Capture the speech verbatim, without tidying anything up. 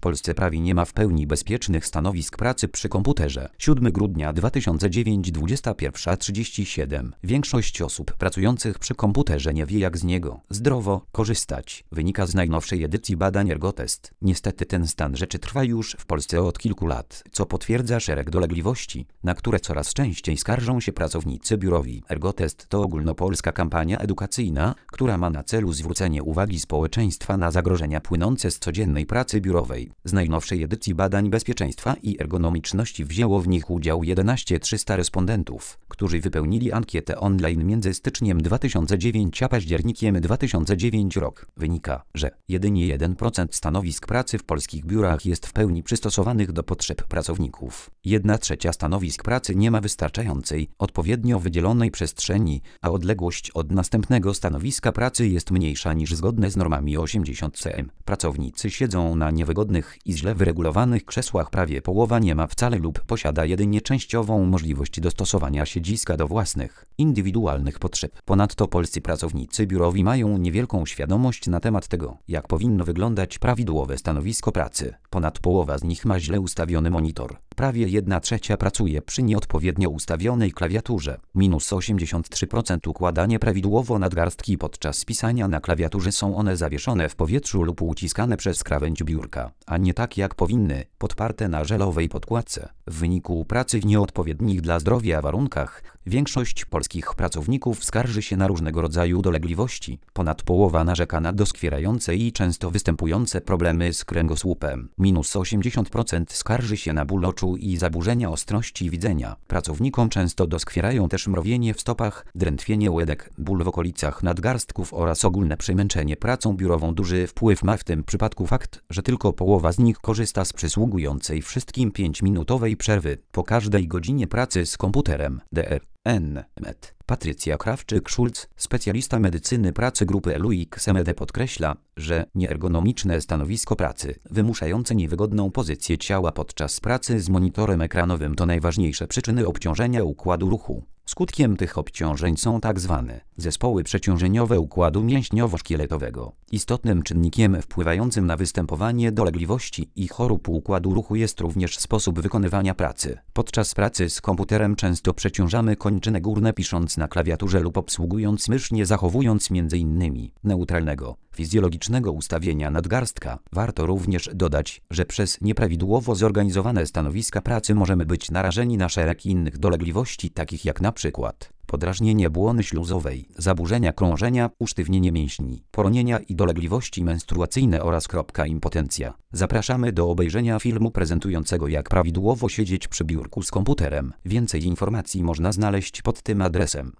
Polsce prawie nie ma w pełni bezpiecznych stanowisk pracy przy komputerze. siódmego grudnia dwa tysiące dziewiątego, dwudziesta pierwsza trzydzieści siedem. Większość osób pracujących przy komputerze nie wie, jak z niego zdrowo korzystać. Wynika z najnowszej edycji badań Ergotest. Niestety ten stan rzeczy trwa już w Polsce od kilku lat, co potwierdza szereg dolegliwości, na które coraz częściej skarżą się pracownicy biurowi. Ergotest to ogólnopolska kampania edukacyjna, która ma na celu zwrócenie uwagi społeczeństwa na zagrożenia płynące z codziennej pracy biurowej. Z najnowszej edycji badań bezpieczeństwa i ergonomiczności wzięło w nich udział jedenaście tysięcy trzysta respondentów, którzy wypełnili ankietę online między styczniem dwa tysiące dziewiątym a październikiem dwa tysiące dziewiątym rok. Wynika, że jedynie jeden procent stanowisk pracy w polskich biurach jest w pełni przystosowanych do potrzeb pracowników. Jedna trzecia stanowisk pracy nie ma wystarczającej, odpowiednio wydzielonej przestrzeni, a odległość od następnego stanowiska pracy jest mniejsza niż zgodne z normami osiemdziesiąt centymetrów. Pracownicy siedzą na niewygodnych i źle wyregulowanych krzesłach, prawie połowa nie ma wcale lub posiada jedynie częściową możliwość dostosowania siedziska do własnych, indywidualnych potrzeb. Ponadto polscy pracownicy biurowi mają niewielką świadomość na temat tego, jak powinno wyglądać prawidłowe stanowisko pracy. Ponad połowa z nich ma źle ustawiony monitor. Prawie jedna trzecia pracuje przy nieodpowiednio ustawionej klawiaturze. Minus osiemdziesiąt trzy procent układanie prawidłowo nadgarstki podczas pisania na klawiaturze, są one zawieszone w powietrzu lub uciskane przez krawędź biurka, a nie tak jak powinny, podparte na żelowej podkładce. W wyniku pracy w nieodpowiednich dla zdrowia warunkach większość polskich pracowników skarży się na różnego rodzaju dolegliwości. Ponad połowa narzeka na doskwierające i często występujące problemy z kręgosłupem. Minus osiemdziesiąt procent skarży się na ból oczu i zaburzenia ostrości widzenia. Pracownikom często doskwierają też mrowienie w stopach, drętwienie łydek, ból w okolicach nadgarstków oraz ogólne przemęczenie pracą biurową. Duży wpływ ma w tym przypadku fakt, że tylko połowa z nich korzysta z przysługującej wszystkim pięciominutowej przerwy po każdej godzinie pracy z komputerem. D R N M E D. Patrycja Krawczyk-Szulc, specjalista medycyny pracy grupy L U X M E D, podkreśla, że nieergonomiczne stanowisko pracy, wymuszające niewygodną pozycję ciała podczas pracy z monitorem ekranowym, to najważniejsze przyczyny obciążenia układu ruchu. Skutkiem tych obciążeń są tak zwane zespoły przeciążeniowe układu mięśniowo-szkieletowego. Istotnym czynnikiem wpływającym na występowanie dolegliwości i chorób układu ruchu jest również sposób wykonywania pracy. Podczas pracy z komputerem często przeciążamy kończyny górne, pisząc na klawiaturze lub obsługując mysz, nie zachowując między innymi neutralnego, fizjologicznego ustawienia nadgarstka. Warto również dodać, że przez nieprawidłowo zorganizowane stanowiska pracy możemy być narażeni na szereg innych dolegliwości, takich jak na przykład podrażnienie błony śluzowej, zaburzenia krążenia, usztywnienie mięśni, poronienia i dolegliwości menstruacyjne oraz kropka impotencja. Zapraszamy do obejrzenia filmu prezentującego, jak prawidłowo siedzieć przy biurku z komputerem. Więcej informacji można znaleźć pod tym adresem.